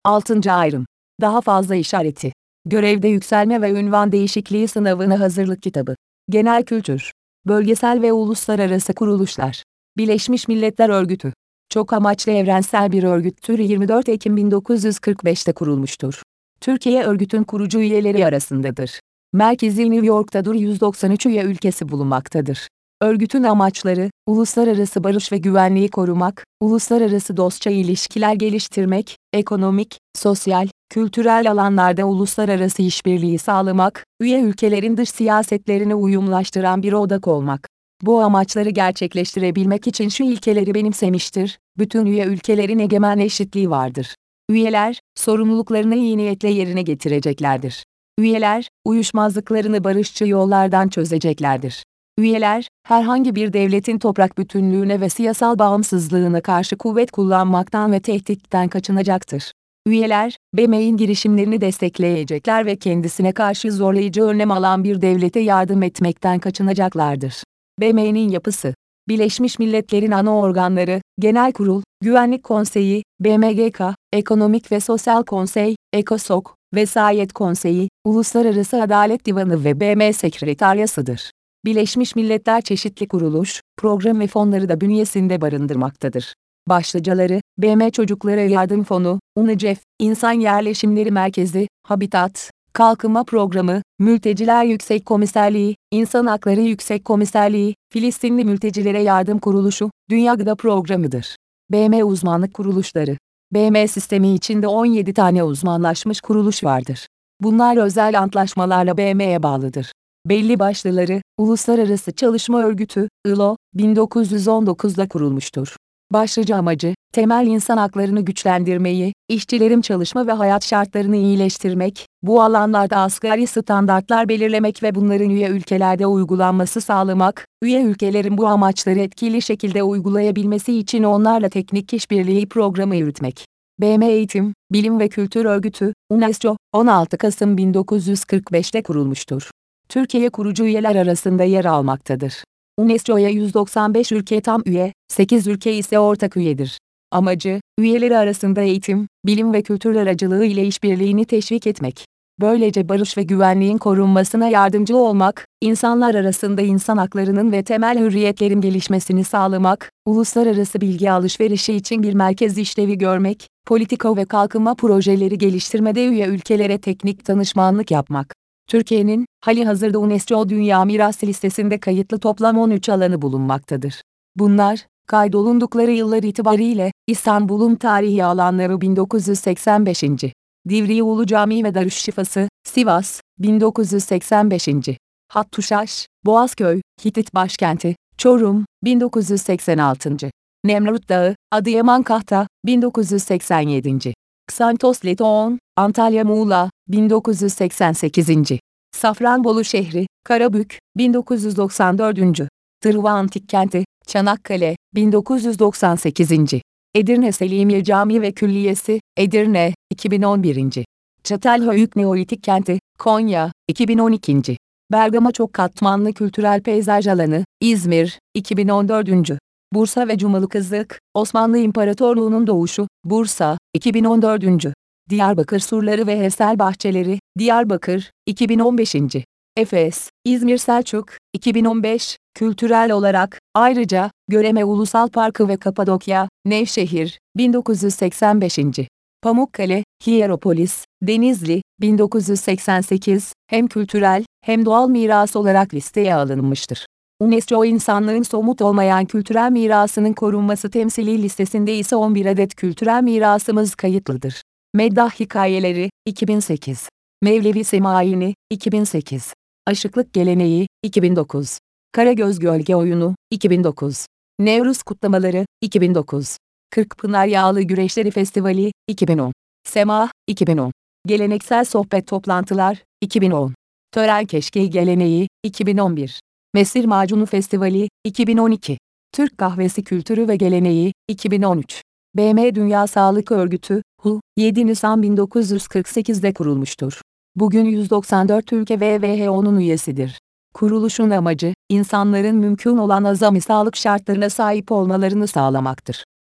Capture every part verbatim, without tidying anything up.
altıncı ayrım. Daha fazla işareti. Görevde yükselme ve ünvan değişikliği sınavına hazırlık kitabı. Genel kültür. Bölgesel ve uluslararası kuruluşlar. Birleşmiş Milletler Örgütü. Çok amaçlı evrensel bir örgüttür. yirmi dört Ekim bin dokuz yüz kırk beş'te kurulmuştur. Türkiye örgütün kurucu üyeleri arasındadır. Merkezi New York'tadır. yüz doksan üç üye ülkesi bulunmaktadır. Örgütün amaçları, uluslararası barış ve güvenliği korumak, uluslararası dostça ilişkiler geliştirmek, ekonomik, sosyal, kültürel alanlarda uluslararası işbirliği sağlamak, üye ülkelerin dış siyasetlerini uyumlaştıran bir odak olmak. Bu amaçları gerçekleştirebilmek için şu ilkeleri benimsemiştir: bütün üye ülkelerin egemen eşitliği vardır. Üyeler, sorumluluklarını iyi niyetle yerine getireceklerdir. Üyeler, uyuşmazlıklarını barışçı yollardan çözeceklerdir. Üyeler, herhangi bir devletin toprak bütünlüğüne ve siyasal bağımsızlığına karşı kuvvet kullanmaktan ve tehditten kaçınacaktır. Üyeler, B M O'nun girişimlerini destekleyecekler ve kendisine karşı zorlayıcı önlem alan bir devlete yardım etmekten kaçınacaklardır. B M O'nun yapısı. Birleşmiş Milletler'in ana organları, Genel Kurul, Güvenlik Konseyi, B M G K, Ekonomik ve Sosyal Konsey, ECOSOC, Vesayet Konseyi, Uluslararası Adalet Divanı ve B M Sekreteryasıdır. Birleşmiş Milletler çeşitli kuruluş, program ve fonları da bünyesinde barındırmaktadır. Başlıcaları: B M Çocuklara Yardım Fonu, UNICEF, İnsan Yerleşimleri Merkezi, Habitat, Kalkınma Programı, Mülteciler Yüksek Komiserliği, İnsan Hakları Yüksek Komiserliği, Filistinli Mültecilere Yardım Kuruluşu, Dünya Gıda Programı'dır. B M Uzmanlık Kuruluşları. B M sistemi içinde on yedi tane uzmanlaşmış kuruluş vardır. Bunlar özel antlaşmalarla B M'ye bağlıdır. Belli başlıları: Uluslararası Çalışma Örgütü, I L O, bin dokuz yüz on dokuz'da kurulmuştur. Başlıca amacı, temel insan haklarını güçlendirmeyi, işçilerin çalışma ve hayat şartlarını iyileştirmek, bu alanlarda asgari standartlar belirlemek ve bunların üye ülkelerde uygulanması sağlamak, üye ülkelerin bu amaçları etkili şekilde uygulayabilmesi için onlarla teknik işbirliği programı yürütmek. B M Eğitim, Bilim ve Kültür Örgütü, UNESCO, on altı Kasım bin dokuz yüz kırk beş'te kurulmuştur. Türkiye kurucu üyeler arasında yer almaktadır. UNESCO'ya yüz doksan beş ülke tam üye, sekiz ülke ise ortak üyedir. Amacı, üyeleri arasında eğitim, bilim ve kültür aracılığı ile işbirliğini teşvik etmek. Böylece barış ve güvenliğin korunmasına yardımcı olmak, insanlar arasında insan haklarının ve temel hürriyetlerin gelişmesini sağlamak, uluslararası bilgi alışverişi için bir merkez işlevi görmek, politika ve kalkınma projeleri geliştirmede üye ülkelere teknik danışmanlık yapmak. Türkiye'nin, halihazırda UNESCO Dünya Mirası listesinde kayıtlı toplam on üç alanı bulunmaktadır. Bunlar, kaydolundukları yıllar itibariyle, İstanbul'un tarihi alanları bin dokuz yüz seksen beş. Divriği Ulu Camii ve Darüşşifası, Sivas, bin dokuz yüz seksen beş. Hattuşaş, Boğazköy, Hitit başkenti, Çorum, bin dokuz yüz seksen altı. Nemrut Dağı, Adıyaman Kahta, bin dokuz yüz seksen yedi. Xantos Leton, Antalya Muğla, bin dokuz yüz seksen sekiz. Safranbolu şehri, Karabük, bin dokuz yüz doksan dört. Tırva Antik Kenti, Çanakkale, bin dokuz yüz doksan sekiz. Edirne Selimiye Camii ve Külliyesi, Edirne, iki bin on bir. Çatalhöyük Neolitik Kenti, Konya, iki bin on iki. Bergama Çok Katmanlı Kültürel Peyzaj Alanı, İzmir, iki bin on dört. Bursa ve Cumalıkızık, Osmanlı İmparatorluğu'nun doğuşu, Bursa, iki bin on dört. Diyarbakır Surları ve Hevsel Bahçeleri, Diyarbakır, iki bin on beş. Efes, İzmir Selçuk, iki bin on beş. Kültürel olarak, ayrıca, Göreme Ulusal Parkı ve Kapadokya, Nevşehir, bin dokuz yüz seksen beş. Pamukkale, Hierapolis, Denizli, bin dokuz yüz seksen sekiz, hem kültürel, hem doğal miras olarak listeye alınmıştır. UNESCO insanlığın somut olmayan kültürel mirasının korunması temsili listesinde ise on bir adet kültürel mirasımız kayıtlıdır. Meddah Hikayeleri, iki bin sekiz. Mevlevi Semaini, iki bin sekiz. Aşıklık Geleneği, iki bin dokuz. Karagöz Gölge Oyunu, iki bin dokuz. Nevruz Kutlamaları, iki bin dokuz. Kırkpınar Yağlı Güreşleri Festivali, iki bin on. Semah, iki bin on. Geleneksel Sohbet Toplantılar, iki bin on. Tören Keşkeği Geleneği, iki bin on bir. Mesir Macunu Festivali, iki bin on iki. Türk Kahvesi Kültürü ve Geleneği, iki bin on üç. B M Dünya Sağlık Örgütü, W H O, yedi Nisan bin dokuz yüz kırk sekiz'de kurulmuştur. Bugün yüz doksan dört ülke ve W H O'nun üyesidir. Kuruluşun amacı, insanların mümkün olan azami sağlık şartlarına sahip olmalarını sağlamaktır.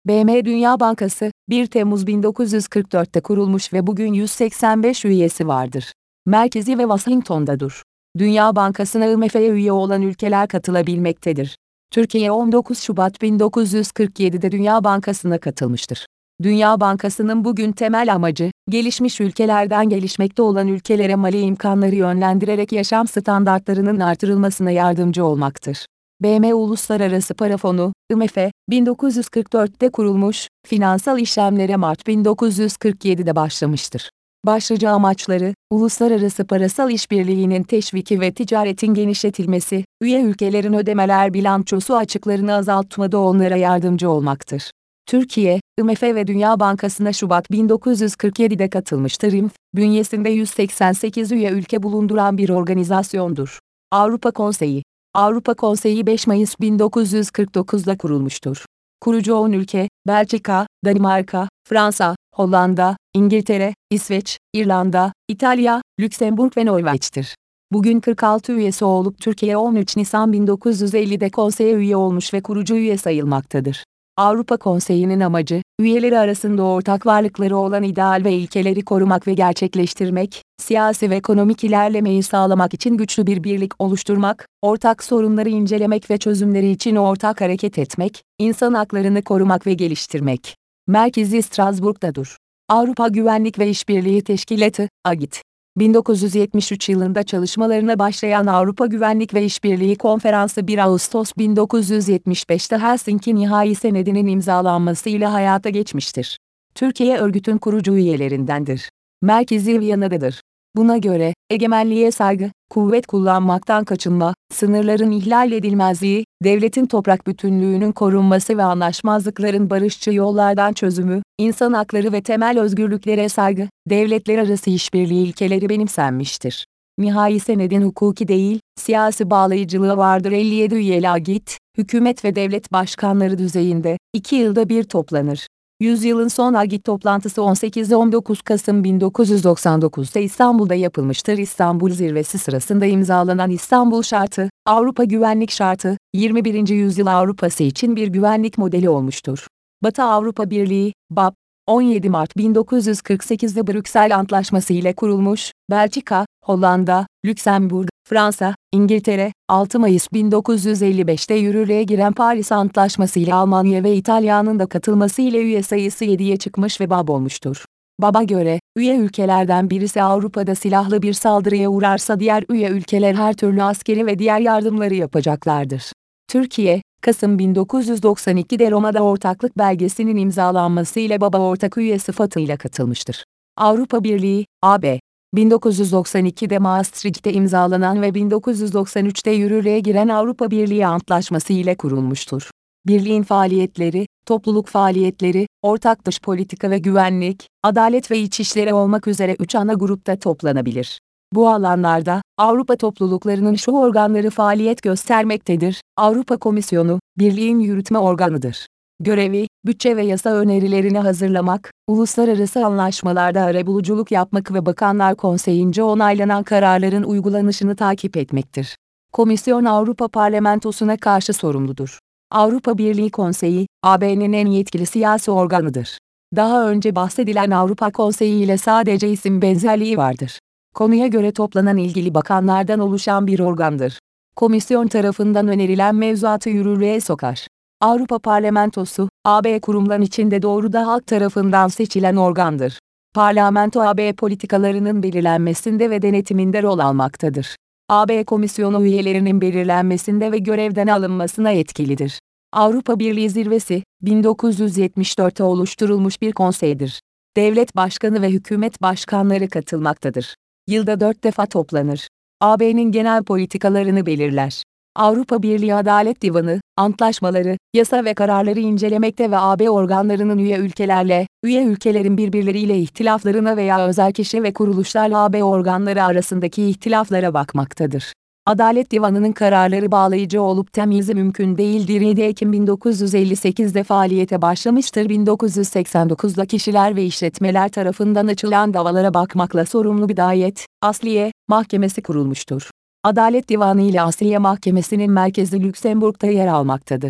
B M Dünya Bankası, bir Temmuz bin dokuz yüz kırk dört'te kurulmuş ve bugün yüz seksen beş üyesi vardır. Merkezi ve Washington'dadır. Dünya Bankası'na I M F'ye üye olan ülkeler katılabilmektedir. Türkiye on dokuz Şubat bin dokuz yüz kırk yedi'de Dünya Bankası'na katılmıştır. Dünya Bankası'nın bugün temel amacı, gelişmiş ülkelerden gelişmekte olan ülkelere mali imkanları yönlendirerek yaşam standartlarının artırılmasına yardımcı olmaktır. B M Uluslararası Para Fonu, I M F, bin dokuz yüz kırk dört'te kurulmuş, finansal işlemlere Mart bin dokuz yüz kırk yedi'de başlamıştır. Başlıca amaçları, uluslararası parasal işbirliğinin teşviki ve ticaretin genişletilmesi, üye ülkelerin ödemeler bilançosu açıklarını azaltmada onlara yardımcı olmaktır. Türkiye, I M F ve Dünya Bankası'na Şubat bin dokuz yüz kırk yedi'de katılmıştır. I M F, bünyesinde yüz seksen sekiz üye ülke bulunduran bir organizasyondur. Avrupa Konseyi Avrupa Konseyi beş Mayıs bin dokuz yüz kırk dokuz'da kurulmuştur. Kurucu on ülke, Belçika, Danimarka, Fransa, Hollanda, İngiltere, İsveç, İrlanda, İtalya, Lüksemburg ve Norveç'tir. Bugün kırk altı üyesi olup Türkiye on üç Nisan bin dokuz yüz elli'de konseye üye olmuş ve kurucu üye sayılmaktadır. Avrupa Konseyi'nin amacı, üyeleri arasında ortak varlıkları olan ideal ve ilkeleri korumak ve gerçekleştirmek, siyasi ve ekonomik ilerlemeyi sağlamak için güçlü bir birlik oluşturmak, ortak sorunları incelemek ve çözümleri için ortak hareket etmek, insan haklarını korumak ve geliştirmek. Merkezi Strasbourg'dadır. Avrupa Güvenlik ve İşbirliği Teşkilatı, A G İ T. bin dokuz yüz yetmiş üç yılında çalışmalarına başlayan Avrupa Güvenlik ve İşbirliği Konferansı bir Ağustos bin dokuz yüz yetmiş beş'te Helsinki Nihai Senedi'nin imzalanmasıyla hayata geçmiştir. Türkiye örgütün kurucu üyelerindendir. Merkezi Viyana'dadır. Buna göre, egemenliğe saygı, kuvvet kullanmaktan kaçınma, sınırların ihlal edilmezliği, devletin toprak bütünlüğünün korunması ve anlaşmazlıkların barışçı yollardan çözümü, insan hakları ve temel özgürlüklere saygı, devletler arası işbirliği ilkeleri benimsenmiştir. Nihai senedin hukuki değil, siyasi bağlayıcılığı vardır. elli yedi üyeli A G İ T, hükümet ve devlet başkanları düzeyinde, iki yılda bir toplanır. Yüzyılın son A G İ T toplantısı on sekiz on dokuz Kasım bin dokuz yüz doksan dokuz'da İstanbul'da yapılmıştır. İstanbul Zirvesi sırasında imzalanan İstanbul Şartı, Avrupa Güvenlik Şartı, yirmi birinci yüzyıl Avrupası için bir güvenlik modeli olmuştur. Batı Avrupa Birliği, B A P, on yedi Mart bin dokuz yüz kırk sekiz'de Brüksel Antlaşması ile kurulmuş, Belçika, Hollanda, Lüksemburg, Fransa, İngiltere, altı Mayıs bin dokuz yüz elli beş'te yürürlüğe giren Paris Antlaşması ile Almanya ve İtalya'nın da katılması ile üye sayısı yedi'ye çıkmış ve B A B olmuştur. B A B'a göre, üye ülkelerden birisi Avrupa'da silahlı bir saldırıya uğrarsa diğer üye ülkeler her türlü askeri ve diğer yardımları yapacaklardır. Türkiye, Kasım bin dokuz yüz doksan iki'de Roma'da ortaklık belgesinin imzalanması ile B A B'a ortak üye sıfatıyla katılmıştır. Avrupa Birliği, A B, bin dokuz yüz doksan iki'de Maastricht'te imzalanan ve bin dokuz yüz doksan üç'te yürürlüğe giren Avrupa Birliği Antlaşması ile kurulmuştur. Birliğin faaliyetleri, topluluk faaliyetleri, ortak dış politika ve güvenlik, adalet ve iç işleri olmak üzere üç ana grupta toplanabilir. Bu alanlarda, Avrupa topluluklarının şu organları faaliyet göstermektedir. Avrupa Komisyonu, Birliğin yürütme organıdır. Görevi, bütçe ve yasa önerilerini hazırlamak, uluslararası anlaşmalarda arabuluculuk yapmak ve Bakanlar Konseyi'nce onaylanan kararların uygulanışını takip etmektir. Komisyon Avrupa Parlamentosu'na karşı sorumludur. Avrupa Birliği Konseyi, A B'nin en yetkili siyasi organıdır. Daha önce bahsedilen Avrupa Konseyi ile sadece isim benzerliği vardır. Konuya göre toplanan ilgili bakanlardan oluşan bir organdır. Komisyon tarafından önerilen mevzuatı yürürlüğe sokar. Avrupa Parlamentosu, A B kurumların içinde doğrudan halk tarafından seçilen organdır. Parlamento A B politikalarının belirlenmesinde ve denetiminde rol almaktadır. A B Komisyonu üyelerinin belirlenmesinde ve görevden alınmasına yetkilidir. Avrupa Birliği Zirvesi, bin dokuz yüz yetmiş dört'te oluşturulmuş bir konseydir. Devlet başkanı ve hükümet başkanları katılmaktadır. Yılda dört defa toplanır. A B'nin genel politikalarını belirler. Avrupa Birliği Adalet Divanı, antlaşmaları, yasa ve kararları incelemekte ve A B organlarının üye ülkelerle, üye ülkelerin birbirleriyle ihtilaflarına veya özel kişi ve kuruluşlarla A B organları arasındaki ihtilaflara bakmaktadır. Adalet Divanı'nın kararları bağlayıcı olup temyizi mümkün değildir. yedi Ekim bin dokuz yüz elli sekiz'de faaliyete başlamıştır. bin dokuz yüz seksen dokuz'da kişiler ve işletmeler tarafından açılan davalara bakmakla sorumlu bir Bidayet, Asliye, Mahkemesi kurulmuştur. Adalet Divanı ile Asliye Mahkemesi'nin merkezi Lüksemburg'da yer almaktadır.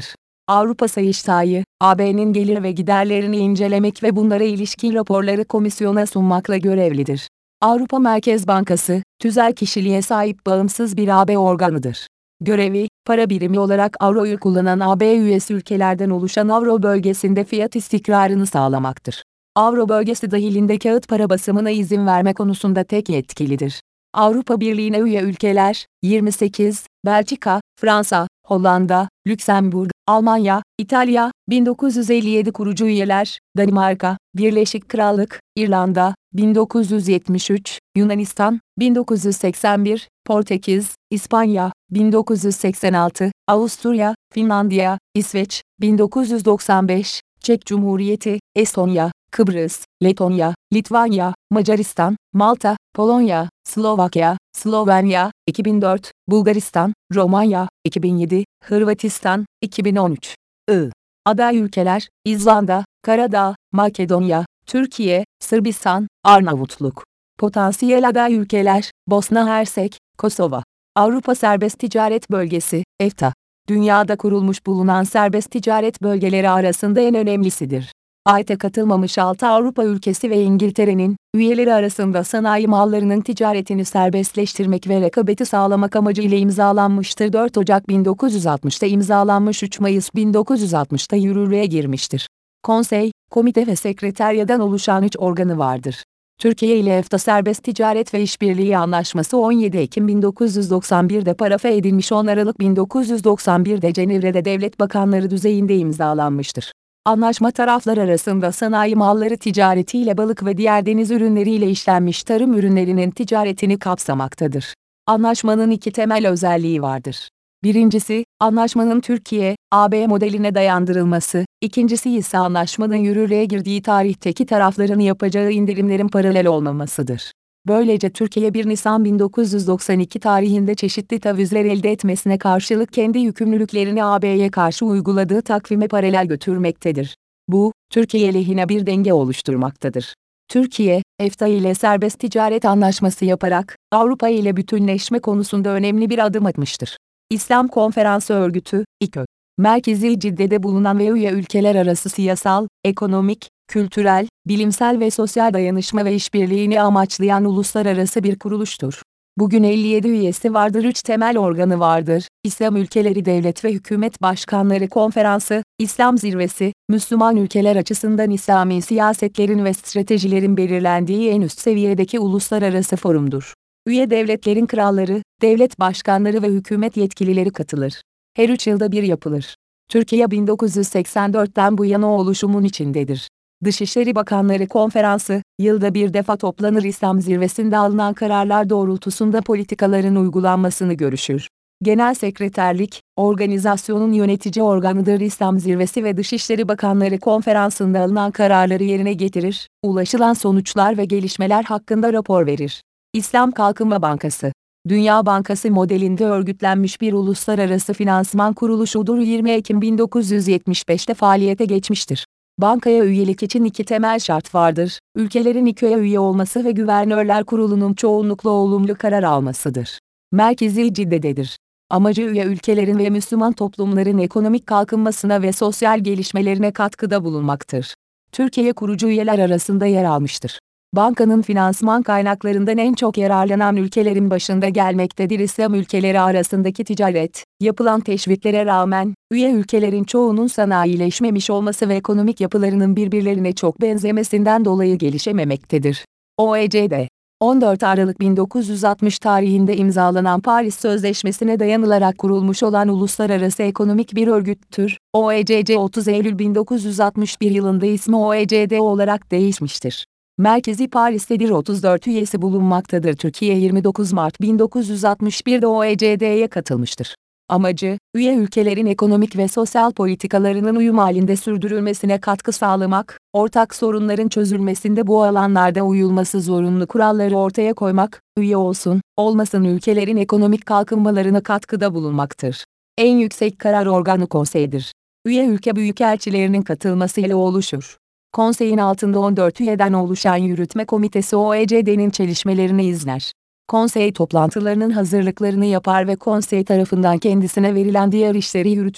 Avrupa Sayıştayı, A B'nin gelir ve giderlerini incelemek ve bunlara ilişkin raporları komisyona sunmakla görevlidir. Avrupa Merkez Bankası, tüzel kişiliğe sahip bağımsız bir A B organıdır. Görevi, para birimi olarak avroyu kullanan A B üyesi ülkelerden oluşan avro bölgesinde fiyat istikrarını sağlamaktır. Avro bölgesi dahilinde kağıt para basımına izin verme konusunda tek yetkilidir. Avrupa Birliği'ne üye ülkeler, yirmi sekiz, Belçika, Fransa, Hollanda, Lüksemburg, Almanya, İtalya, bin dokuz yüz elli yedi kurucu üyeler, Danimarka, Birleşik Krallık, İrlanda, bin dokuz yüz yetmiş üç, Yunanistan, bin dokuz yüz seksen bir, Portekiz, İspanya, bin dokuz yüz seksen altı, Avusturya, Finlandiya, İsveç, bin dokuz yüz doksan beş, Çek Cumhuriyeti, Estonya, Kıbrıs, Letonya, Litvanya, Macaristan, Malta, Polonya, Slovakya, Slovenya, iki bin dört, Bulgaristan, Romanya, iki bin yedi, Hırvatistan, iki bin on üç. I. Aday ülkeler, İzlanda, Karadağ, Makedonya, Türkiye, Sırbistan, Arnavutluk. Potansiyel aday ülkeler, Bosna Hersek, Kosova. Avrupa Serbest Ticaret Bölgesi, EFTA. Dünyada kurulmuş bulunan serbest ticaret bölgeleri arasında en önemlisidir. A Y T'e katılmamış altı Avrupa ülkesi ve İngiltere'nin, üyeleri arasında sanayi mallarının ticaretini serbestleştirmek ve rekabeti sağlamak amacıyla imzalanmıştır. dört Ocak bin dokuz yüz altmışta imzalanmış, üç Mayıs bin dokuz yüz altmışta yürürlüğe girmiştir. Konsey, komite ve sekreteryadan oluşan üç organı vardır. Türkiye ile EFTA Serbest Ticaret ve İşbirliği Anlaşması on yedi Ekim bin dokuz yüz doksan bir'de parafe edilmiş, on Aralık bin dokuz yüz doksan bir'de Cenevre'de devlet bakanları düzeyinde imzalanmıştır. Anlaşma taraflar arasında sanayi malları ticaretiyle balık ve diğer deniz ürünleriyle işlenmiş tarım ürünlerinin ticaretini kapsamaktadır. Anlaşmanın iki temel özelliği vardır. Birincisi, anlaşmanın Türkiye, A B modeline dayandırılması, ikincisi ise anlaşmanın yürürlüğe girdiği tarihteki tarafların yapacağı indirimlerin paralel olmamasıdır. Böylece Türkiye bir Nisan bin dokuz yüz doksan iki tarihinde çeşitli tavizler elde etmesine karşılık kendi yükümlülüklerini A B'ye karşı uyguladığı takvime paralel götürmektedir. Bu, Türkiye lehine bir denge oluşturmaktadır. Türkiye, EFTA ile serbest ticaret anlaşması yaparak, Avrupa ile bütünleşme konusunda önemli bir adım atmıştır. İslam Konferansı Örgütü, İKÖ, merkezi Cidde'de bulunan ve üye ülkeler arası siyasal, ekonomik, kültürel, bilimsel ve sosyal dayanışma ve işbirliğini amaçlayan uluslararası bir kuruluştur. Bugün elli yedi üyesi vardır. üç temel organı vardır: İslam Ülkeleri Devlet ve Hükümet Başkanları Konferansı, İslam Zirvesi, Müslüman ülkeler açısından İslami siyasetlerin ve stratejilerin belirlendiği en üst seviyedeki uluslararası forumdur. Üye devletlerin kralları, devlet başkanları ve hükümet yetkilileri katılır. Her üç yılda bir yapılır. Türkiye bin dokuz yüz seksen dört'ten bu yana o oluşumun içindedir. Dışişleri Bakanları Konferansı, yılda bir defa toplanır. İslam Zirvesi'nde alınan kararlar doğrultusunda politikaların uygulanmasını görüşür. Genel Sekreterlik, organizasyonun yönetici organıdır. İslam Zirvesi ve Dışişleri Bakanları Konferansı'nda alınan kararları yerine getirir, ulaşılan sonuçlar ve gelişmeler hakkında rapor verir. İslam Kalkınma Bankası, Dünya Bankası modelinde örgütlenmiş bir uluslararası finansman kuruluşudur. yirmi Ekim bin dokuz yüz yetmiş beş'te faaliyete geçmiştir. Bankaya üyelik için iki temel şart vardır: ülkelerin İKÖ'ye üye olması ve Güvernörler Kurulu'nun çoğunlukla olumlu karar almasıdır. Merkezi Cidde'dedir. Amacı üye ülkelerin ve Müslüman toplumların ekonomik kalkınmasına ve sosyal gelişmelerine katkıda bulunmaktır. Türkiye kurucu üyeler arasında yer almıştır. Bankanın finansman kaynaklarından en çok yararlanan ülkelerin başında gelmektedir. İslam ülkeleri arasındaki ticaret, yapılan teşviklere rağmen, üye ülkelerin çoğunun sanayileşmemiş olması ve ekonomik yapılarının birbirlerine çok benzemesinden dolayı gelişememektedir. O E C D, on dört Aralık bin dokuz yüz altmış tarihinde imzalanan Paris Sözleşmesi'ne dayanılarak kurulmuş olan uluslararası ekonomik bir örgüttür. O E C D otuz Eylül bin dokuz yüz altmış bir yılında ismi O E C D olarak değişmiştir. Merkezi Paris'tedir. otuz dört üyesi bulunmaktadır. Türkiye yirmi dokuz Mart bin dokuz yüz altmış bir'de O E C D'ye katılmıştır. Amacı, üye ülkelerin ekonomik ve sosyal politikalarının uyum halinde sürdürülmesine katkı sağlamak, ortak sorunların çözülmesinde bu alanlarda uyulması zorunlu kuralları ortaya koymak, üye olsun, olmasın ülkelerin ekonomik kalkınmalarına katkıda bulunmaktır. En yüksek karar organı konseydir. Üye ülke büyükelçilerinin katılmasıyla oluşur. Konseyin altında on dört üyeden oluşan yürütme komitesi O E C D'nin çalışmalarını izler. Konsey toplantılarının hazırlıklarını yapar ve konsey tarafından kendisine verilen diğer işleri yürütür.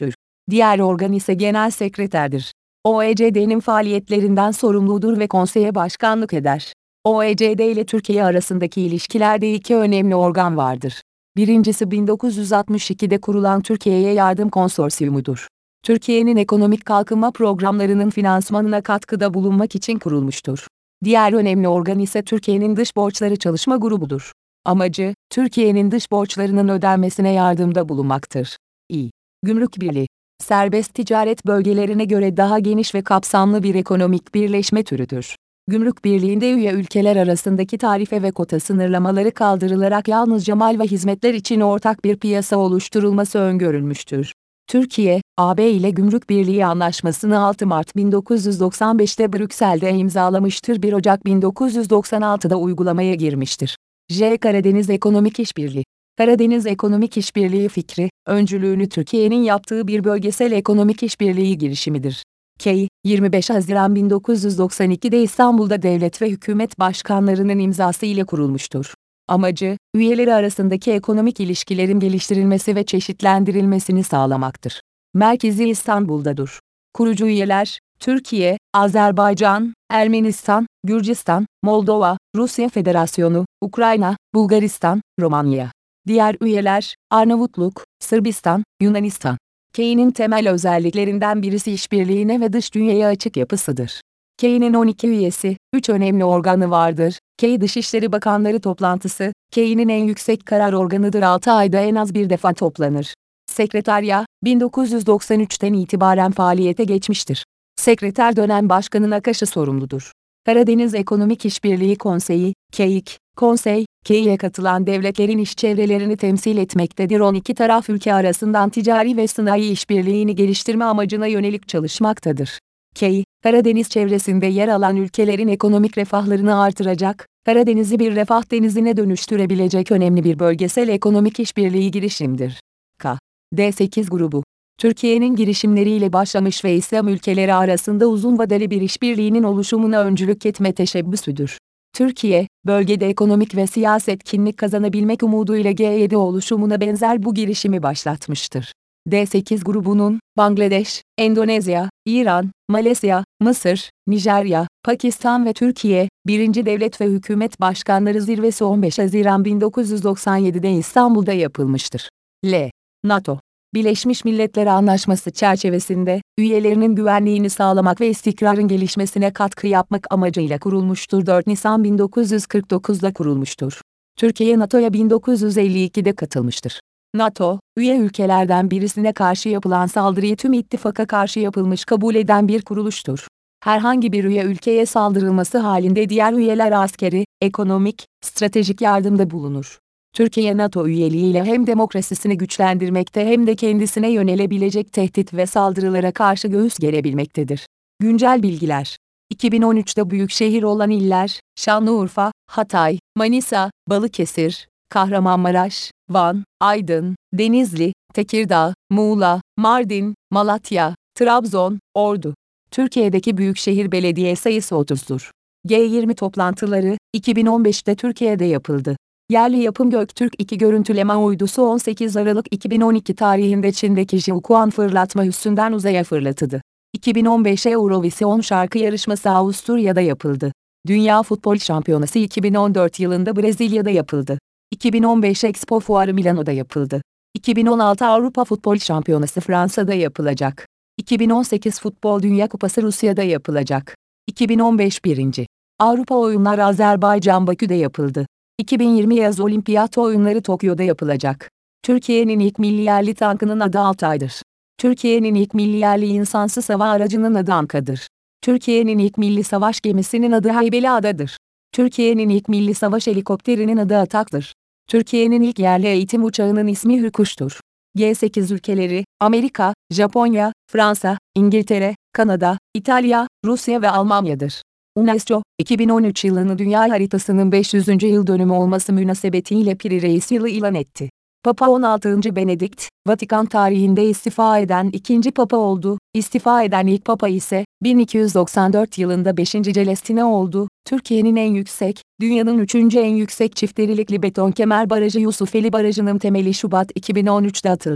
Diğer organ ise Genel Sekreterdir. O E C D'nin faaliyetlerinden sorumludur ve konseye başkanlık eder. O E C D ile Türkiye arasındaki ilişkilerde iki önemli organ vardır. Birincisi bin dokuz yüz altmış ikide kurulan Türkiye'ye Yardım Konsorsiyumudur. Türkiye'nin ekonomik kalkınma programlarının finansmanına katkıda bulunmak için kurulmuştur. Diğer önemli organ ise Türkiye'nin Dış Borçları Çalışma Grubudur. Amacı, Türkiye'nin dış borçlarının ödenmesine yardımda bulunmaktır. İ. Gümrük Birliği, serbest ticaret bölgelerine göre daha geniş ve kapsamlı bir ekonomik birleşme türüdür. Gümrük Birliği'nde üye ülkeler arasındaki tarife ve kota sınırlamaları kaldırılarak yalnızca mal ve hizmetler için ortak bir piyasa oluşturulması öngörülmüştür. Türkiye, A B ile Gümrük Birliği Anlaşması'nı altı Mart bin dokuz yüz doksan beşte Brüksel'de imzalamıştır. bir Ocak bin dokuz yüz doksan altıda uygulamaya girmiştir. J. Karadeniz Ekonomik İşbirliği. Karadeniz Ekonomik İşbirliği fikri, öncülüğünü Türkiye'nin yaptığı bir bölgesel ekonomik işbirliği girişimidir. K. yirmi beş Haziran bin dokuz yüz doksan ikide İstanbul'da devlet ve hükümet başkanlarının imzası ile kurulmuştur. Amacı, üyeleri arasındaki ekonomik ilişkilerin geliştirilmesi ve çeşitlendirilmesini sağlamaktır. Merkezi İstanbul'dadır. Kurucu üyeler, Türkiye, Azerbaycan, Ermenistan, Gürcistan, Moldova, Rusya Federasyonu, Ukrayna, Bulgaristan, Romanya. Diğer üyeler, Arnavutluk, Sırbistan, Yunanistan. K'nin temel özelliklerinden birisi işbirliğine ve dış dünyaya açık yapısıdır. K'nin on iki üyesi, üç önemli organı vardır. K Dışişleri Bakanları Toplantısı, K'nin en yüksek karar organıdır. altı ayda en az bir defa toplanır. Sekreterya, bin dokuz yüz doksan üçten itibaren faaliyete geçmiştir. Sekreter dönem başkanına karşı sorumludur. Karadeniz Ekonomik İşbirliği Konseyi, K İ K, Konsey, K İ'ye katılan devletlerin iş çevrelerini temsil etmektedir. on iki taraf ülke arasından ticari ve sanayi işbirliğini geliştirme amacına yönelik çalışmaktadır. K İ, Karadeniz çevresinde yer alan ülkelerin ekonomik refahlarını artıracak, Karadeniz'i bir refah denizine dönüştürebilecek önemli bir bölgesel ekonomik işbirliği girişimdir. K. D sekiz grubu. Türkiye'nin girişimleriyle başlamış ve İslam ülkeleri arasında uzun vadeli bir işbirliğinin oluşumuna öncülük etme teşebbüsüdür. Türkiye, bölgede ekonomik ve siyasi etkinlik kazanabilmek umuduyla G yedi oluşumuna benzer bu girişimi başlatmıştır. D sekiz grubunun, Bangladeş, Endonezya, İran, Malezya, Mısır, Nijerya, Pakistan ve Türkiye, birinci Devlet ve Hükümet Başkanları Zirvesi on beş Haziran bin dokuz yüz doksan yedide İstanbul'da yapılmıştır. L. NATO. Birleşmiş Milletler Anlaşması çerçevesinde, üyelerinin güvenliğini sağlamak ve istikrarın gelişmesine katkı yapmak amacıyla kurulmuştur. dört Nisan bin dokuz yüz kırk dokuzda kurulmuştur. Türkiye NATO'ya bin dokuz yüz elli ikide katılmıştır. NATO, üye ülkelerden birisine karşı yapılan saldırıyı tüm ittifaka karşı yapılmış kabul eden bir kuruluştur. Herhangi bir üye ülkeye saldırılması halinde diğer üyeler askeri, ekonomik, stratejik yardımda bulunur. Türkiye NATO üyeliğiyle hem demokrasisini güçlendirmekte hem de kendisine yönelebilecek tehdit ve saldırılara karşı göğüs gerebilmektedir. Güncel bilgiler. iki bin on üçte büyükşehir olan iller, Şanlıurfa, Hatay, Manisa, Balıkesir, Kahramanmaraş, Van, Aydın, Denizli, Tekirdağ, Muğla, Mardin, Malatya, Trabzon, Ordu. Türkiye'deki büyükşehir belediye sayısı otuzdur. G yirmi toplantıları, iki bin on beşte Türkiye'de yapıldı. Yerli yapım Göktürk iki görüntüleme uydusu on sekiz Aralık iki bin on iki tarihinde Çin'deki Jiuquan fırlatma üssünden uzaya fırlatıldı. iki bin on beş Eurovision şarkı yarışması Avusturya'da yapıldı. Dünya Futbol Şampiyonası iki bin on dört yılında Brezilya'da yapıldı. iki bin on beş Expo Fuarı Milano'da yapıldı. iki bin on altı Avrupa Futbol Şampiyonası Fransa'da yapılacak. iki bin on sekiz Futbol Dünya Kupası Rusya'da yapılacak. iki bin on beş birinci Avrupa Oyunları Azerbaycan Bakü'de yapıldı. iki bin yirmi Yaz Olimpiyat Oyunları Tokyo'da yapılacak. Türkiye'nin ilk milli yerli tankının adı Altay'dır. Türkiye'nin ilk milli yerli insansız hava aracının adı Anka'dır. Türkiye'nin ilk milli savaş gemisinin adı Heybeliada'dır. Türkiye'nin ilk milli savaş helikopterinin adı Atak'tır. Türkiye'nin ilk yerli eğitim uçağının ismi Hürkuş'tur. G sekiz ülkeleri, Amerika, Japonya, Fransa, İngiltere, Kanada, İtalya, Rusya ve Almanya'dır. UNESCO, iki bin on üç yılını Dünya Haritası'nın beş yüzüncü yıl dönümü olması münasebetiyle Piri Reis yılı ilan etti. Papa on altıncı Benedikt, Vatikan tarihinde istifa eden ikinci Papa oldu. İstifa eden ilk Papa ise, bin iki yüz doksan dört yılında beşinci Celestine oldu. Türkiye'nin en yüksek, dünyanın üçüncü en yüksek çift derilikli beton kemer barajı Yusufeli Barajı'nın temeli Şubat iki bin on üçte atıldı.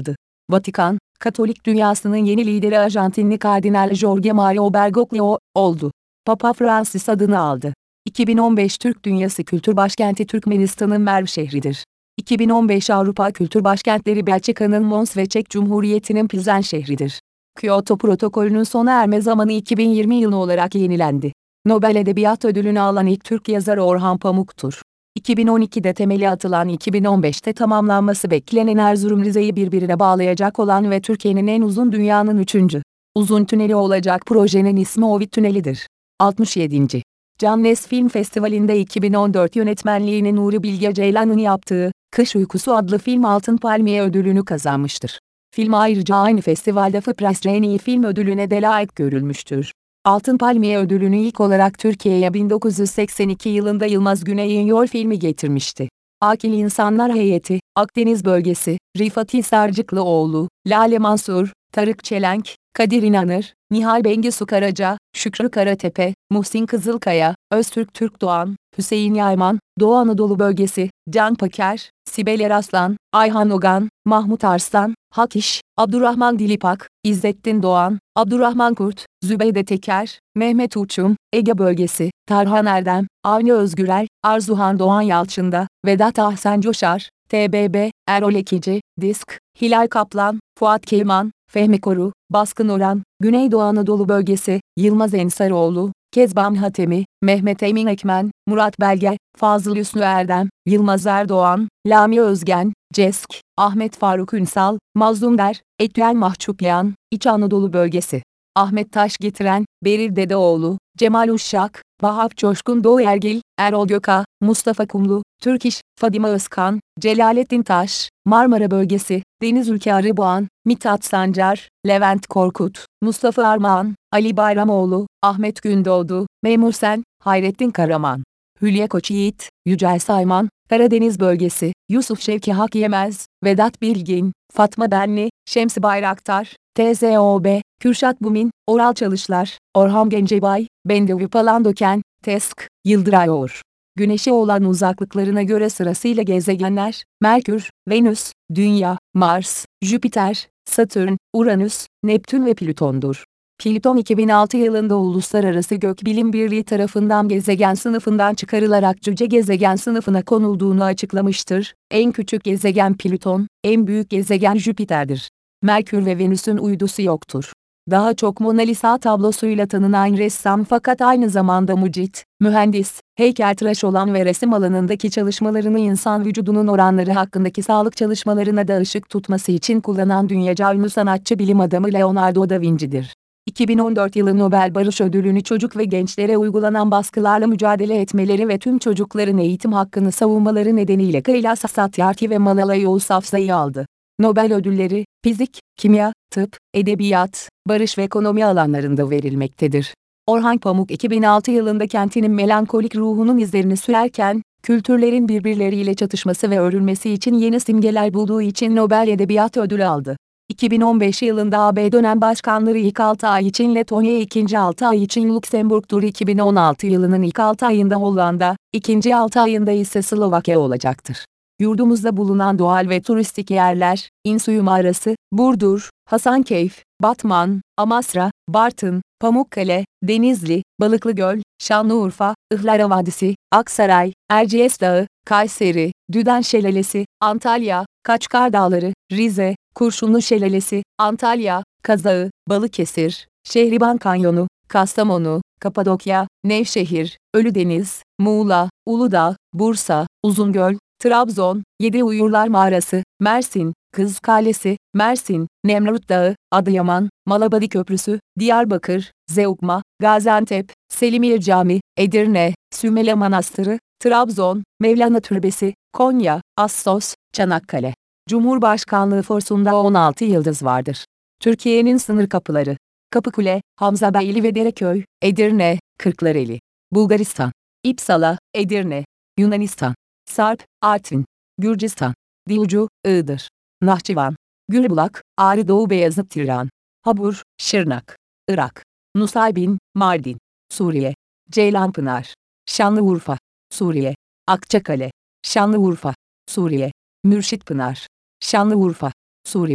Vatikan, Katolik dünyasının yeni lideri Arjantinli Kardinal Jorge Mario Bergoglio oldu. Papa Francis adını aldı. iki bin on beş Türk Dünyası Kültür Başkenti Türkmenistan'ın Merv şehridir. iki bin on beş Avrupa Kültür Başkentleri Belçika'nın Mons ve Çek Cumhuriyeti'nin Pilsen şehridir. Kyoto Protokolü'nün sona erme zamanı iki bin yirmi yılı olarak yenilendi. Nobel Edebiyat Ödülünü alan ilk Türk yazarı Orhan Pamuk'tur. iki bin on ikide temeli atılan iki bin on beşte tamamlanması beklenen Erzurum Rize'yi birbirine bağlayacak olan ve Türkiye'nin en uzun dünyanın üçüncü uzun tüneli olacak projenin ismi Ovid Tüneli'dir. altmış yedinci Cannes Film Festivali'nde iki bin on dört yönetmenliğini Nuri Bilge Ceylan'ın yaptığı Kış Uykusu adlı film Altın Palmiye ödülünü kazanmıştır. Film ayrıca aynı festivalde Fıpras en iyi film ödülüne de layık görülmüştür. Altın Palmiye ödülünü ilk olarak Türkiye'ye bin dokuz yüz seksen iki yılında Yılmaz Güney'in Yol filmi getirmişti. Akil İnsanlar Heyeti, Akdeniz Bölgesi, Rifat Hisarcıklıoğlu, Lale Mansur, Tarık Çelenk, Kadir İnanır, Nihal Bengisu Karaca, Şükrü Karatepe, Muhsin Kızılkaya, Öztürk Türkdoğan, Hüseyin Yayman, Doğu Anadolu Bölgesi, Can Paker, Sibel Eraslan, Ayhan Ogan, Mahmut Arslan, Hak İş, Abdurrahman Dilipak, İzzettin Doğan, Abdurrahman Kurt, Zübeyde Teker, Mehmet Uçum, Ege Bölgesi, Tarhan Erdem, Avni Özgürel, Arzuhan Doğan Yalçın'da, Vedat Ahsen Coşar, T B B, Erol Ekici, Disk, Hilal Kaplan, Fuat Keyman, Fehmi Koru, Baskın Orhan, Güneydoğu Anadolu Bölgesi, Yılmaz Ensaroğlu, Kezban Hatemi, Mehmet Emin Ekmen, Murat Belge, Fazıl Hüsnü Erdem, Yılmaz Erdoğan, Lami Özgen, Cesk, Ahmet Faruk Ünsal, Mazlum Der, Etüel Mahçupyan, İç Anadolu Bölgesi, Ahmet Taş Getiren, Beril Dedeoğlu, Cemal Uşşak, Vahap Coşkun Doğu Ergil, Erol Göka, Mustafa Kumlu, Türk İş, Fadime Özkan, Celalettin Taş, Marmara Bölgesi, Deniz Ülke Arıboğan, Mithat Sancar, Levent Korkut, Mustafa Armağan, Ali Bayramoğlu, Ahmet Gündoğdu, Memur Sen, Hayrettin Karaman, Hülya Koçyiğit, Yücel Sayman, Karadeniz Bölgesi, Yusuf Şevki Hak Yemez, Vedat Bilgin, Fatma Benli, Şemsi Bayraktar, T Z O B, Kürşat Bumin, Oral Çalışlar, Orhan Gencebay, Bendevi Palandöken, Tesk, Yıldıray Oğur. Güneş'e olan uzaklıklarına göre sırasıyla gezegenler, Merkür, Venüs, Dünya, Mars, Jüpiter, Satürn, Uranüs, Neptün ve Plüton'dur. Plüton iki bin altı yılında Uluslararası Gökbilim Birliği tarafından gezegen sınıfından çıkarılarak cüce gezegen sınıfına konulduğunu açıklamıştır. En küçük gezegen Plüton, en büyük gezegen Jüpiter'dir. Merkür ve Venüs'ün uydusu yoktur. Daha çok Mona Lisa tablosuyla tanınan ressam fakat aynı zamanda mucit, mühendis, heykeltıraş olan ve resim alanındaki çalışmalarını insan vücudunun oranları hakkındaki sağlık çalışmalarına da ışık tutması için kullanan dünyaca ünlü sanatçı bilim adamı Leonardo da Vinci'dir. iki bin on dört yılı Nobel Barış Ödülünü çocuk ve gençlere uygulanan baskılarla mücadele etmeleri ve tüm çocukların eğitim hakkını savunmaları nedeniyle Kailash Satyarthi ve Malala Yousafzai aldı. Nobel ödülleri, fizik, kimya, tıp, edebiyat, barış ve ekonomi alanlarında verilmektedir. Orhan Pamuk iki bin altı yılında kentinin melankolik ruhunun izlerini sürerken, kültürlerin birbirleriyle çatışması ve örülmesi için yeni simgeler bulduğu için Nobel Edebiyat Ödülü aldı. iki bin on beş yılında A B dönem başkanları ilk altı ay için Letonya, ikinci altı ay için Lüksemburg'dur. iki bin on altı yılının ilk altı ayında Hollanda, ikinci altı ayında ise Slovakya olacaktır. Yurdumuzda bulunan doğal ve turistik yerler, İnsuyu Mağarası, Burdur, Hasankeyf, Batman, Amasra, Bartın, Pamukkale, Denizli, Balıklıgöl, Şanlıurfa, Ihlara Vadisi, Aksaray, Erciyes Dağı, Kayseri, Düden Şelalesi, Antalya, Kaçkar Dağları, Rize, Kurşunlu Şelalesi, Antalya, Kazağı, Balıkesir, Şehriban Kanyonu, Kastamonu, Kapadokya, Nevşehir, Ölüdeniz, Muğla, Uludağ, Bursa, Uzungöl, Trabzon, Yediuyurlar Mağarası, Mersin, Kız Kalesi, Mersin, Nemrut Dağı, Adıyaman, Malabadi Köprüsü, Diyarbakır, Zeugma, Gaziantep, Selimiye Camii, Edirne, Sümele Manastırı, Trabzon, Mevlana Türbesi, Konya, Assos, Çanakkale. Cumhurbaşkanlığı forsunda on altı yıldız vardır. Türkiye'nin sınır kapıları: Kapıkule, Hamzabeyli ve Dereköy, Edirne, Kırklareli. Bulgaristan, İpsala, Edirne. Yunanistan, Sarp, Artvin. Gürcistan, Dilucu, Iğdır. Nahçıvan, Gülbulak, Ağrı Doğu Beyazıt Tiran. Habur, Şırnak. Irak, Nusaybin, Mardin. Suriye, Ceylanpınar. Şanlıurfa, Suriye. Akçakale, Şanlıurfa, Suriye. Mürşitpınar, Şanlıurfa, Suriye.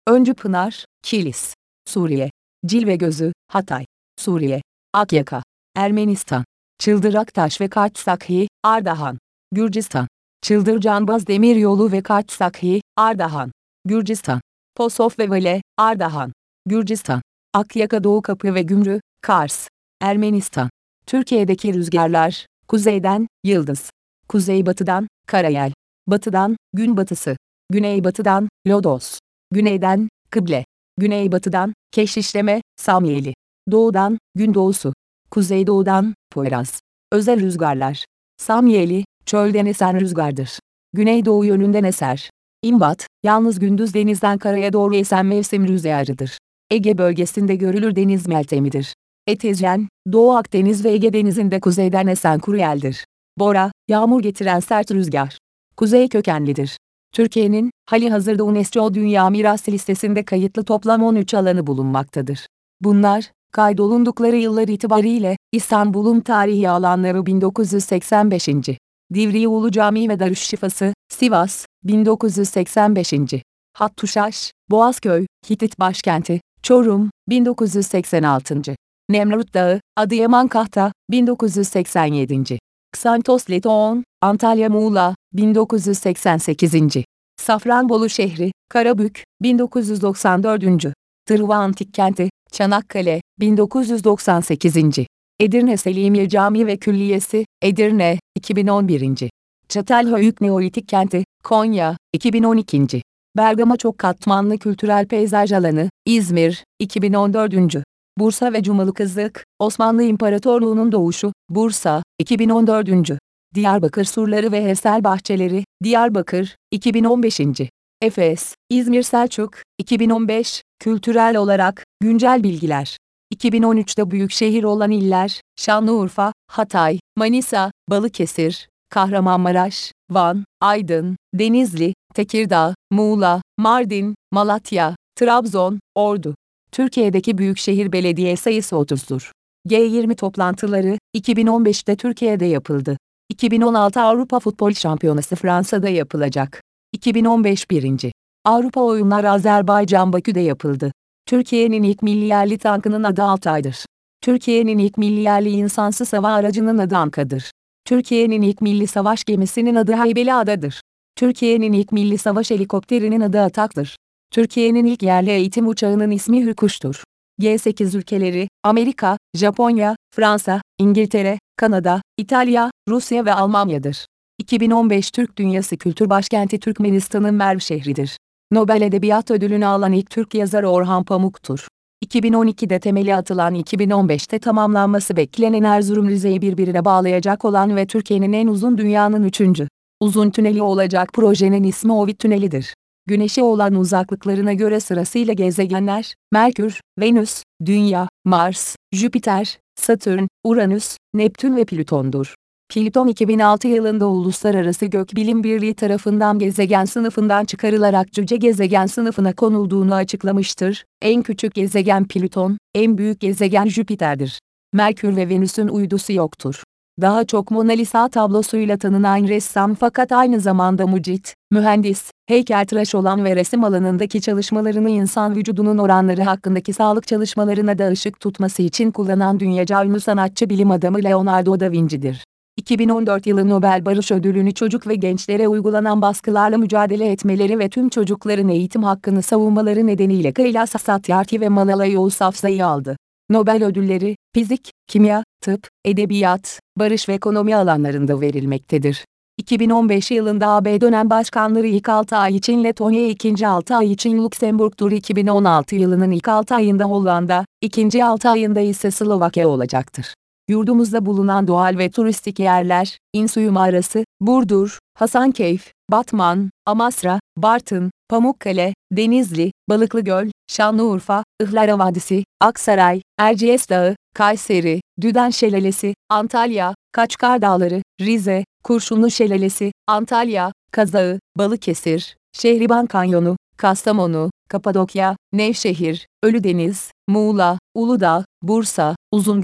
Öncü Pınar, Kilis, Suriye. Cilvegözü, Hatay, Suriye. Akyaka, Ermenistan. Çıldıraktaş ve Kartsakhi, Ardahan, Gürcistan. Çıldırcanbaz Demiryolu ve Kartsakhi, Ardahan, Gürcistan. Posof ve Vale, Ardahan, Gürcistan. Akyaka Doğukapı ve Gümrü, Kars, Ermenistan. Türkiye'deki rüzgarlar, kuzeyden, Yıldız. Kuzeybatıdan, Karayel. Batıdan, Günbatısı. Güneybatıdan, Lodos. Güneyden, Kıble. Güneybatıdan, Keşişleme, Samyeli. Doğudan, Gündoğusu. Kuzeydoğudan, Poyraz. Özel rüzgarlar. Samyeli, çölden esen rüzgardır. Güneydoğu yönünden eser. İmbat, yalnız gündüz denizden karaya doğru esen mevsim rüzgarıdır. Ege bölgesinde görülür deniz meltemidir. Etezyen, Doğu Akdeniz ve Ege Denizi'nde kuzeyden esen kuru yeldir. Bora, yağmur getiren sert rüzgar. Kuzey kökenlidir. Türkiye'nin, halihazırda UNESCO Dünya Mirası listesinde kayıtlı toplam on üç alanı bulunmaktadır. Bunlar, kaydolundukları yıllar itibariyle, İstanbul'un tarihi alanları bin dokuz yüz seksen beş. Divriği Ulu Camii ve Darüşşifası, Sivas, bin dokuz yüz seksen beş. Hattuşaş, Boğazköy, Hitit başkenti, Çorum, bin dokuz yüz seksen altı. Nemrut Dağı, Adıyaman Kahta, bin dokuz yüz seksen yedi. Xantos Leton, Antalya Muğla, bin dokuz yüz seksen sekiz. Safranbolu şehri, Karabük, bin dokuz yüz doksan dört. Tırva Antik Kenti, Çanakkale, bin dokuz yüz doksan sekiz. Edirne Selimiye Camii ve Külliyesi, Edirne, iki bin on bir. Çatalhöyük Neolitik Kenti, Konya, iki bin on iki. Bergama Çok Katmanlı Kültürel Peyzaj Alanı, İzmir, iki bin on dört. Bursa ve Cumalıkızık, Osmanlı İmparatorluğu'nun doğuşu, Bursa, iki bin on dört. Diyarbakır Surları ve Hevsel Bahçeleri, Diyarbakır, iki bin on beş. Efes, İzmir Selçuk, iki bin on beş, kültürel olarak, güncel bilgiler. iki bin on üçte büyükşehir olan iller, Şanlıurfa, Hatay, Manisa, Balıkesir, Kahramanmaraş, Van, Aydın, Denizli, Tekirdağ, Muğla, Mardin, Malatya, Trabzon, Ordu. Türkiye'deki büyükşehir belediye sayısı otuzdur. G yirmi toplantıları, iki bin on beşte Türkiye'de yapıldı. iki bin on altı Avrupa Futbol Şampiyonası Fransa'da yapılacak. iki bin on beş birinci. Avrupa Oyunları Azerbaycan Bakü'de yapıldı. Türkiye'nin ilk milli yerli tankının adı Altay'dır. Türkiye'nin ilk milli yerli insansız hava aracının adı Anka'dır. Türkiye'nin ilk milli savaş gemisinin adı Heybeliada'dır. Türkiye'nin ilk milli savaş helikopterinin adı Atak'tır. Türkiye'nin ilk yerli eğitim uçağının ismi Hürkuş'tur. G sekiz ülkeleri, Amerika, Japonya, Fransa, İngiltere, Kanada, İtalya, Rusya ve Almanya'dır. iki bin on beş Türk Dünyası Kültür Başkenti Türkmenistan'ın Merv şehridir. Nobel Edebiyat Ödülünü alan ilk Türk yazar Orhan Pamuk'tur. iki bin on ikide temeli atılan iki bin on beşte tamamlanması beklenen Erzurum Rize'yi birbirine bağlayacak olan ve Türkiye'nin en uzun dünyanın üçüncü uzun tüneli olacak projenin ismi Ovid Tüneli'dir. Güneş'e olan uzaklıklarına göre sırasıyla gezegenler, Merkür, Venüs, Dünya, Mars, Jüpiter, Satürn, Uranüs, Neptün ve Plüton'dur. Plüton iki bin altı yılında Uluslararası Gökbilim Birliği tarafından gezegen sınıfından çıkarılarak cüce gezegen sınıfına konulduğunu açıklamıştır. En küçük gezegen Plüton, en büyük gezegen Jüpiter'dir. Merkür ve Venüs'ün uydusu yoktur. Daha çok Mona Lisa tablosuyla tanınan ressam fakat aynı zamanda mucit, mühendis, heykeltıraş olan ve resim alanındaki çalışmalarını insan vücudunun oranları hakkındaki sağlık çalışmalarına da ışık tutması için kullanan dünyaca ünlü sanatçı bilim adamı Leonardo da Vinci'dir. iki bin on dört yılı Nobel Barış Ödülünü çocuk ve gençlere uygulanan baskılarla mücadele etmeleri ve tüm çocukların eğitim hakkını savunmaları nedeniyle Kailash Satyarthi ve Malala Yousafzai aldı. Nobel ödülleri, fizik, kimya, tıp, edebiyat, barış ve ekonomi alanlarında verilmektedir. iki bin on beş yılında A B dönem başkanları ilk altı ay için Letonya, ikinci altı ay için Lüksemburg'dur. iki bin on altı yılının ilk altı ayında Hollanda, ikinci altı ayında ise Slovakya olacaktır. Yurdumuzda bulunan doğal ve turistik yerler, İnsuyu Mağarası, Burdur, Hasankeyf, Batman, Amasra, Bartın, Pamukkale, Denizli, Balıklıgöl, Şanlıurfa, Ihlara Vadisi, Aksaray, Erciyes Dağı, Kayseri, Düden Şelalesi, Antalya, Kaçkar Dağları, Rize, Kurşunlu Şelalesi, Antalya, Kazağı, Balıkesir, Şehriban Kanyonu, Kastamonu, Kapadokya, Nevşehir, Ölüdeniz, Muğla, Uludağ, Bursa, Uzungöl,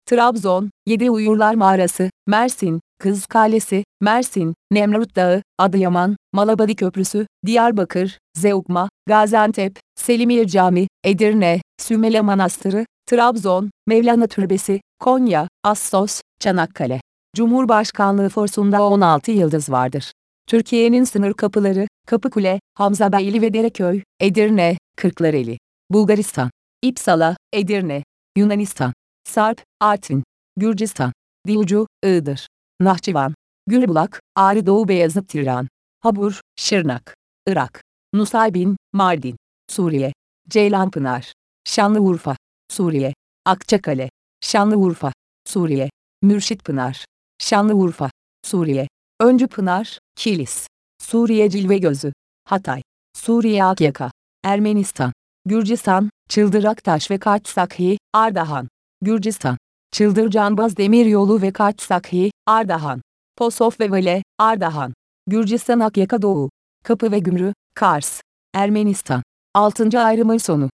Trabzon, Yedi Uyurlar Mağarası, Mersin, Kız Kalesi, Mersin, Nemrut Dağı, Adıyaman, Malabadi Köprüsü, Diyarbakır, Zeugma, Gaziantep, Selimiye Camii, Edirne, Sümele Manastırı, Trabzon, Mevlana Türbesi, Konya, Assos, Çanakkale. Cumhurbaşkanlığı forsunda on altı yıldız vardır. Türkiye'nin sınır kapıları, Kapıkule, Hamzabeyli ve Dereköy, Edirne, Kırklareli. Bulgaristan, İpsala, Edirne. Yunanistan, Sarp, Artvin. Gürcistan, Diucu, Iğdır. Nahçıvan, Gürbulak, Ağrı Doğu Beyazıt Tiran. Habur, Şırnak. Irak, Nusaybin, Mardin. Suriye, Ceylanpınar. Şanlıurfa, Suriye. Akçakale, Şanlıurfa, Suriye. Mürşitpınar, Şanlıurfa, Suriye. Öncüpınar, Kilis. Suriye Cilvegözü, Hatay. Suriye Akyaka. Ermenistan, Gürcistan, Çıldıraktaş ve Kartsakhi, Ardahan. Gürcistan, Çıldırcanbaz Demiryolu ve Kartsakhi, Ardahan. Posof ve Vale, Ardahan. Gürcistan Akyaka Doğu. Kapı ve Gümrü, Kars. Ermenistan. altıncı ayrımın sonu.